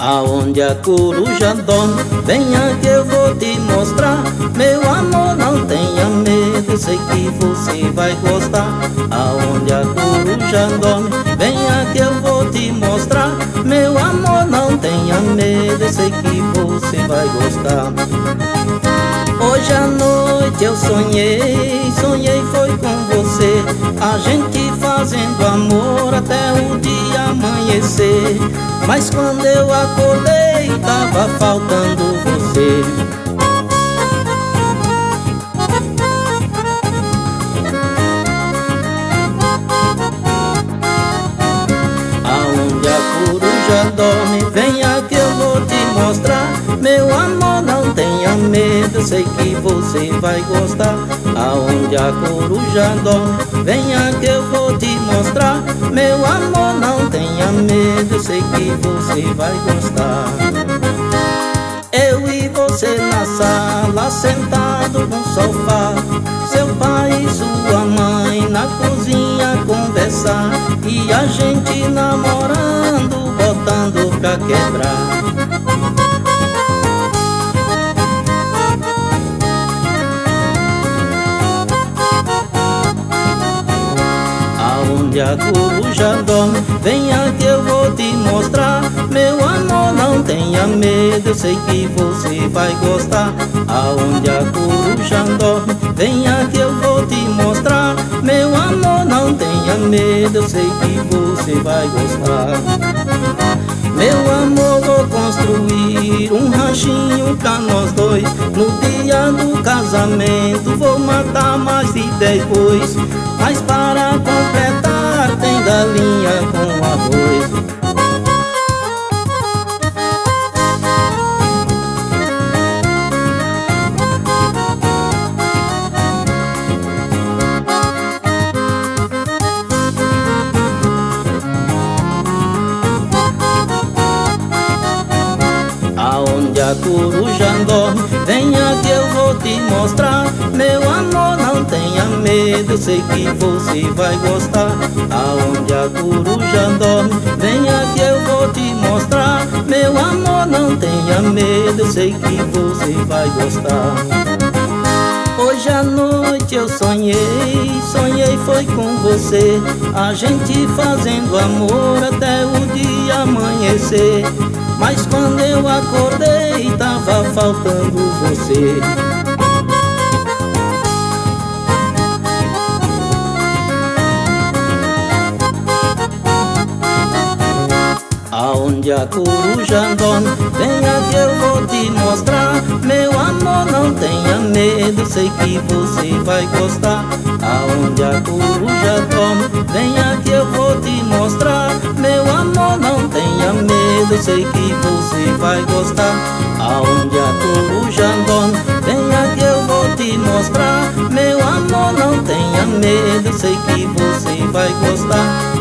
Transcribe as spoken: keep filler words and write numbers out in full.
Aonde a coruja dorme, venha que eu vou te mostrar. Meu amor, não tenha medo, sei que você vai gostar. Aonde a coruja dorme, venha que eu vou te mostrar. Meu amor, não tenha medo, sei que você vai gostar. Hoje à noite eu sonhei, sonhei foi com você, a gente fazendo amor até o dia amanhecer. Mas quando eu acordei, tava faltando você. Aonde a coruja dorme, venha que eu vou te mostrar. Meu amor, não tenha medo, sei que você vai gostar. Aonde a coruja dorme, venha que eu vou te mostrar. Meu amor, não tenha medo, sei que você vai gostar. Eu e você na sala, sentado no sofá, seu pai e sua mãe na cozinha conversar, e a gente namorando, botando pra quebrar. Aonde a coruja dorme, venha que eu vou te mostrar. Meu amor, não tenha medo, eu sei que você vai gostar. Aonde a coruja dorme, venha que eu vou te mostrar. Meu amor, não tenha medo, eu sei que você vai gostar. Meu amor, vou construir um ranchinho pra nós dois. No dia do casamento vou matar mais de dez bois, mas para completar tem galinha com arroz. Aonde a coruja dorme, venha que eu vou te mostrar. Meu amor, não tenha medo, sei que você vai gostar. Aonde a coruja dorme, venha que eu vou te mostrar. Meu amor, não tenha medo, sei que você vai gostar. Hoje à noite eu sonhei, sonhei foi com você, a gente fazendo amor até o dia amanhecer. Mas quando eu acordei, tava faltando você. Aonde a coruja dorme, venha que eu vou te mostrar. Meu amor, não tenha medo, sei que você vai gostar. Aonde a coruja dorme, venha que eu vou te mostrar. Meu amor, não tenha medo, sei que você vai gostar. Aonde a coruja dorme, venha que eu vou te mostrar. Meu amor, não tenha medo, sei que você vai gostar.